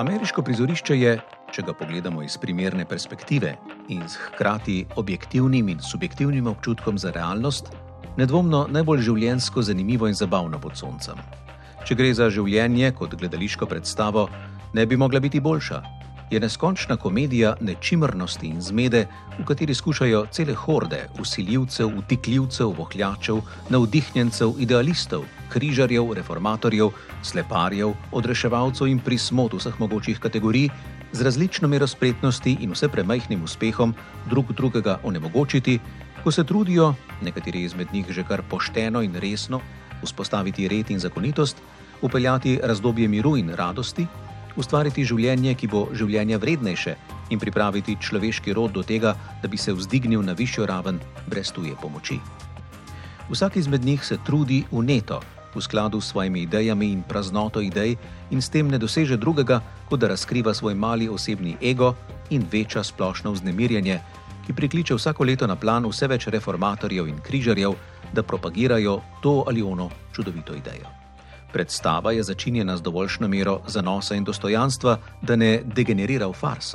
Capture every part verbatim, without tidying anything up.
Ameriško prizorišče je, če ga pogledamo iz primerne perspektive in z hkrati objektivnim in subjektivnim občutkom za realnost, nedvomno najbolj življenjsko zanimivo in zabavno pod soncem. Če gre za življenje kot gledališko predstavo, ne bi mogla biti boljša. Je neskončna komedija nečimrnosti in zmede, v kateri skušajo cele horde vsiljivcev, vtikljivcev, vohljačev, navdihnjencev, idealistov, križarjev, reformatorjev, sleparjev, odreševalcev in prismot vseh mogočih kategorij z različno mero spretnosti in vse premajhnim uspehom drug drugega onemogočiti, ko se trudijo, nekateri izmed njih že kar pošteno in resno, vzpostaviti red in zakonitost, upeljati razdobje miru in radosti, ustvariti življenje, ki bo življenja vrednejše in pripraviti človeški rod do tega, da bi se vzdignil na višjo raven brez tuje pomoči. Vsak izmed njih se trudi vneto, v skladu s svojimi idejami in praznoto idej in s tem ne doseže drugega, kot da razkriva svoj mali osebni ego in veča splošno vznemirjenje, ki prikliče vsako leto na plan vse več reformatorjev in križarjev, da propagirajo to ali ono čudovito idejo. Predstava je začinjena z dovoljšno mero zanosa in dostojanstva, da ne degenerira v farso.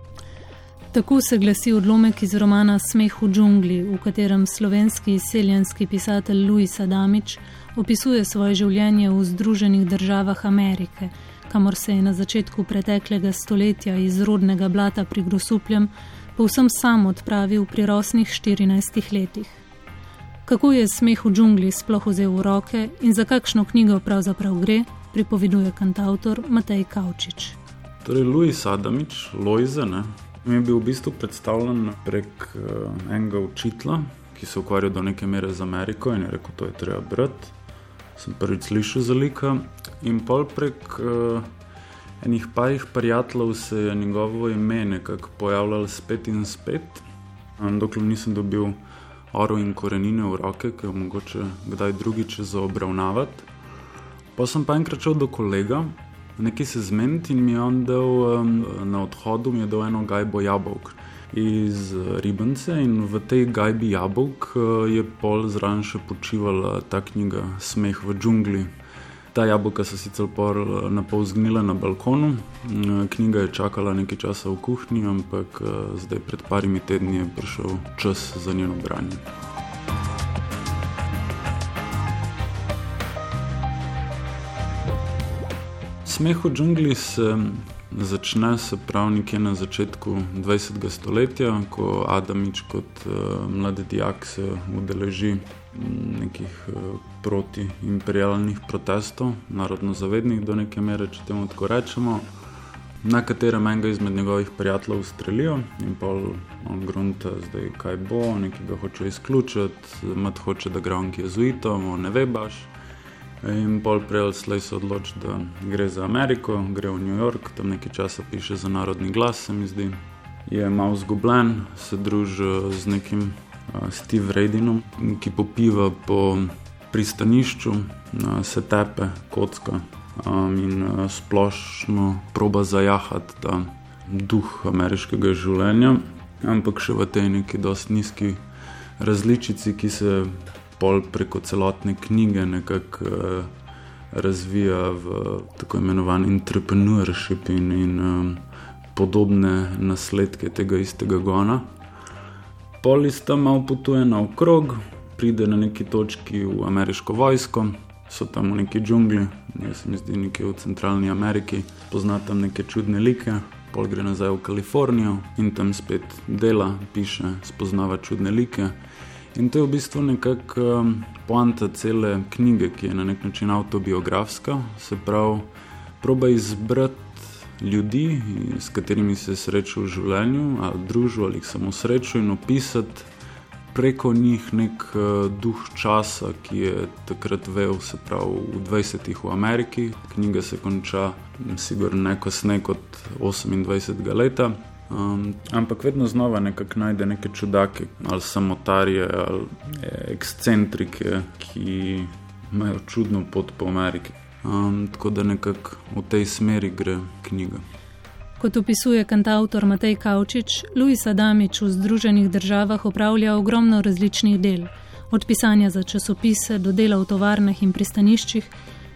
Tako se glasi odlomek iz romana Smeh v džungli, v katerem slovenski izseljenski pisatelj Luis Adamič opisuje svoje življenje v Združenih državah Amerike, kamor se je na začetku preteklega stoletja iz rodnega blata pri Grosupljem povsem sam odpravil pri rosnih štirinajstih letih. Kako je Smeh v džungli sploh vzel v roke in za kakšno knjigo pravzaprav gre, pripoveduje kantavtor Matej Kavčič. Torej, Luis Adamič, Lojze, ne, mi je bil v bistvu predstavljen prek uh, enega učitla, ki se ukvarja do neke mere z Ameriko in je rekel, to je treba brati. Sem prvič slišal za lika in pol prek uh, enih parih prijateljev se je njegovo ime nekako pojavljalo spet in spet, um, dokler nisem dobil Oro in korenine v roke, ki jo mogoče kdaj drugič za obravnavati. Pa sem pa enkrat šel do kolega, nekaj se zmeniti in mi je on dal, na odhodu mi je dal eno gajbo jabolk iz Ribance in v tej gajbi jabolk je pol zraven še počivala ta knjiga Smeh v džungli. Ta jabolka so sicer pol napol zgnila na balkonu, knjiga je čakala nekaj časa v kuhinji, ampak zdaj pred parimi tedni je prišel čas za njeno branje. Smeh v džungli se začne se prav nekje na začetku dvajsetega stoletja, ko Adamič kot mladi dijak se udeleži nekih protiimperialnih protestov, narodnozavednih do neke mere, če temu tako rečemo, na katerem enega izmed njegovih prijateljev ustrelijo in pol on grunta zdaj kaj bo, nekega hoče izključiti, mat hoče, da gre on k jezuitom, on ne ve baš. In pol prej slej se odloči, da gre za Ameriko, gre v New York, tam nekaj časa piše za Narodni glas, se mi zdi. Je malo zgubljen, se druži z nekim Steve Radinom, ki popiva po pristanišču, se tepe, kocka in splošno proba zajahati ta duh ameriškega življenja, ampak še v tej neki dosti nizki različici, ki se pol preko celotne knjige nekako razvija v tako imenovan entrepreneurship in, in podobne nasledke tega istega gona. Pol iz tam malo potuje naokrog, pride na neki točki v ameriško vojsko, so tam v neki džungli, jaz se mi zdi nekje v centralni Ameriki, pozna tam neke čudne like, pol gre nazaj v Kalifornijo in tam spet dela, piše, spoznava čudne like. In to je v bistvu nekako poanta cele knjige, ki je na nek način autobiografska, se pravi, proba izbrati ljudi, s katerimi se srečal v življenju, ali družil, ali jih samo srečal in opisati preko njih nek uh, duh časa, ki je takrat vel, se pravi, v dvajsetih v Ameriki. Knjiga se konča sigurno ne kasneje kot osemindvajsetega leta, um, ampak vedno znova nekako najde neke čudake, ali samotarje, ali ekscentrike, ki imajo čudno pot po Ameriki. Um, tako da nekako v tej smeri gre knjiga. Kot opisuje kantavtor Matej Kavčič, Luis Adamič v Združenih državah opravlja ogromno različnih del, od pisanja za časopise do dela v tovarnah in pristaniščih,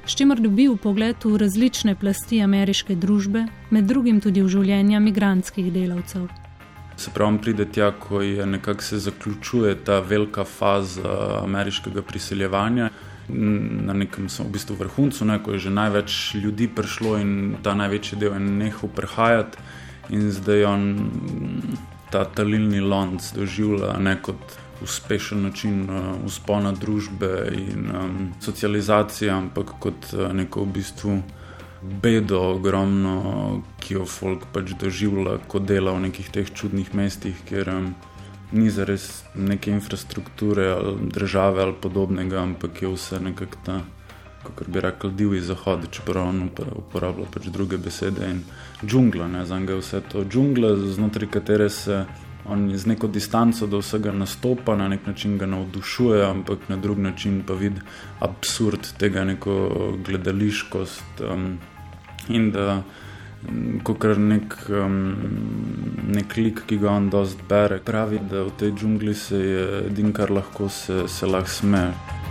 s čimer dobi vpogled v različne plasti ameriške družbe, med drugim tudi v življenja migrantskih delavcev. Se pravi, pride tja, ko je nekako se zaključuje ta velika faza ameriškega priseljevanja. Na nekem v bistvu vrhuncu, ne, ko je že največ ljudi prišlo in ta največji del je nehal prehajati in zdaj on ta talilni lonc doživlja ne kot uspešen način vzpona družbe in um, socializacije, ampak kot neko v bistvu bedo ogromno, ki jo folk pač doživlja, ko dela v nekih teh čudnih mestih, kjer um, ni zares neke infrastrukture ali države ali podobnega, ampak je vse nekako ta, kakor bi rekel, divji zahod, čeprav on uporablja pač druge besede in džungla, ne, zanga je vse to džungla, znotraj katere se on z neko distanco do vsega nastopa, na nek način ga navdušuje, ampak na drug način pa vidi absurd tega, neko gledališkost um, in da kakor nek, um, nek lik, ki ga on dost bere, pravi, da v tej džungli se je edin, kar lahko se, se lahko sme.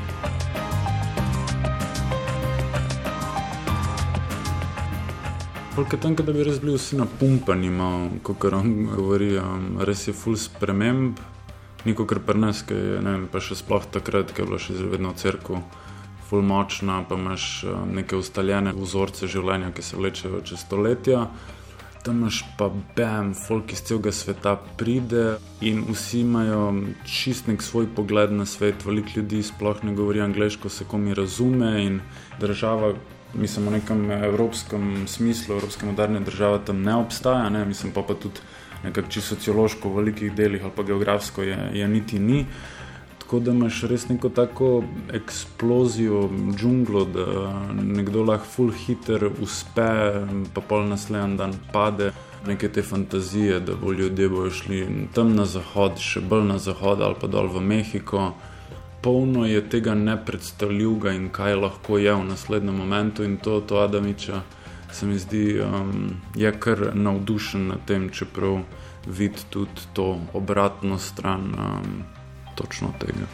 Polk je tam, da bi res bili vsi napumpani, kakor on govori, um, res je ful sprememb, ni kakor pri nas, ki je, ne vem, pa še sploh takrat, ki je bilo še vedno v cerku ful močna, pa imaš um, neke ustaljene vzorce življenja, ki se vlečejo čez stoletja. Tam imaš pa bam, folk iz celega sveta pride in vsi imajo čist nek svoj pogled na svet, veliko ljudi sploh ne govori angleško, se komi razume in država, mislim, v nekem evropskem smislu, evropske moderne države tam ne obstaja, ne? Mislim, pa pa tudi nekako čisto sociološko v velikih delih ali pa geografsko je, je niti ni. Tako da imaš res neko tako eksplozijo džunglo, da nekdo lahko ful hiter uspe, pa pol naslednji dan pade. Neke te fantazije, da bo ljudje bojo šli tam na zahod, še bolj na zahod ali pa dol v Mehiko. Polno je tega nepredstavljivega in kaj lahko je v naslednjem momentu in to, to Adamiča se mi zdi, um, je kar navdušen na tem, čeprav vidi tudi to obratno stran um, točno tega.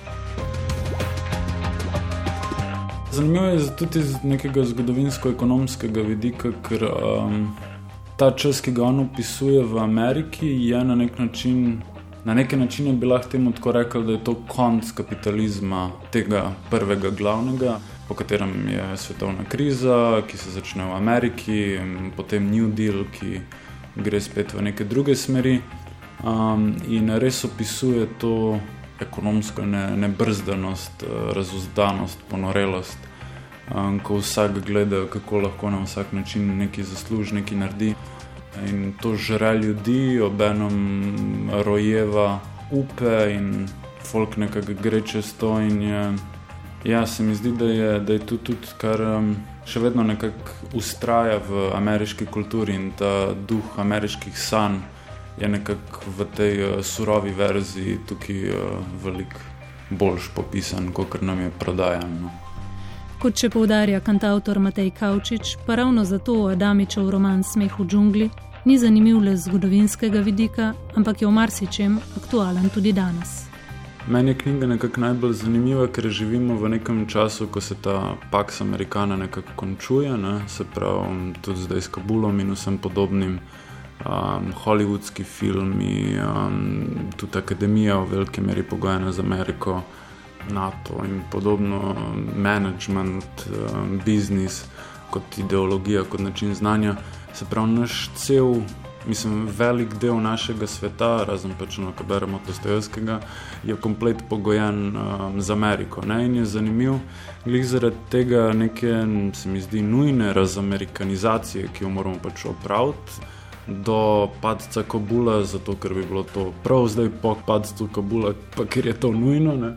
Zanimivo je tudi iz nekega zgodovinsko-ekonomskega vidika, ker um, ta čas, ki ga on opisuje v Ameriki, je na nek način Na neki način bi lahko temu tako rekel, da je to konc kapitalizma, tega prvega glavnega, po katerem je svetovna kriza, ki se začne v Ameriki, potem New Deal, ki gre spet v neke druge smeri um, in res opisuje to ekonomsko ne, nebrzdanost, razuzdanost, ponorelost, um, ko vsak gleda, kako lahko na vsak način neki zasluži, neki naredi. In to žre ljudi, obenem rojeva upe in folk nekako gre čez to in je, ja, se mi zdi, da je, da je to tudi, kar um, še vedno nekako ustraja v ameriški kulturi in ta duh ameriških sanj je nekako v tej uh, surovi verziji tukaj uh, veliko boljš popisan, kakor nam je prodajan. No. Kot še poudarja kantavtor Matej Kavčič, pa ravno zato Adamičev roman Smeh v džungli ni zanimiv le z zgodovinskega vidika, ampak je v marsičem aktualen tudi danes. Meni je knjiga nekako najbolj zanimiva, ker živimo v nekem času, ko se ta Pax Americana nekako končuje, ne? Se pravi tudi zdaj s Kabulom in vsem podobnim, um, hollywoodski filmi, um, tudi akademija v veliki meri pogojena z Ameriko, NATO in podobno, management, um, biznis kot ideologija, kot način znanja. Se pravi, naš cel, mislim, velik del našega sveta, razen pač, no, ko beremo Dostojevskega, je komplet pogojen um, z Ameriko. Ne? In je zanimiv, glih zaradi tega neke, se mi zdi, nujne razamerikanizacije, ki jo moramo pač opraviti, do padca Kabula, zato ker bi bilo to prav zdaj po padcu Kabula, pa ker je to nujno, ne?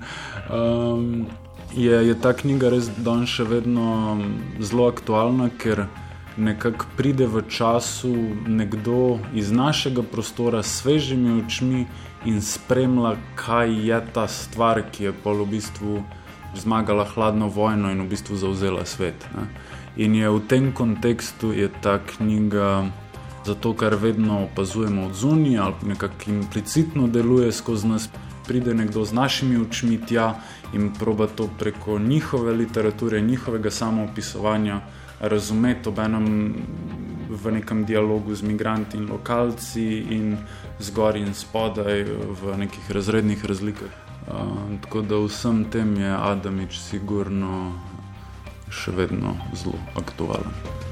Um, je, je ta knjiga res danes še vedno zelo aktualna, ker nekako pride v času nekdo iz našega prostora s svežimi očmi in spremlja, kaj je ta stvar, ki je pol v bistvu zmagala hladno vojno in v bistvu zavzela svet. Ne? In je v tem kontekstu je ta knjiga zato, kar vedno opazujemo od zunaj ali nekako implicitno deluje skozi nas, pride nekdo z našimi očmi tja in proba to preko njihove literature, njihovega samoopisovanja razumeti obenem v nekem dialogu z migranti in lokalci in zgor in spodaj v nekih razrednih razlikah. Uh, tako da vsem tem je Adamič sigurno še vedno zelo aktualen.